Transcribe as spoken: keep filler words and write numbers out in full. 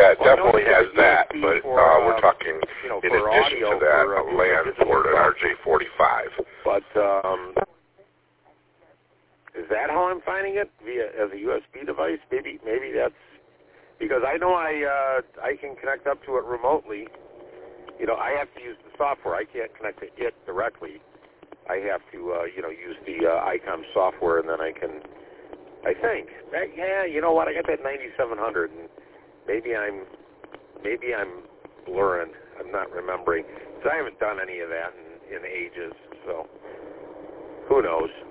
Yeah, it well, definitely has that, but for, uh, we're uh, talking you know, in for addition audio, to that, for, uh, a LAN port, an R J forty-five. But um, is that how I'm finding it via as a U S B device? Maybe maybe that's because I know I uh, I can connect up to it remotely. You know, I have to use the software. I can't connect to it directly. I have to uh, you know use the uh, ICOM software, and then I can. I think. Yeah, you know what? I got that ninety-seven hundred, and maybe I'm maybe I'm blurring. I'm not remembering. So I haven't done any of that in, in ages. So who knows?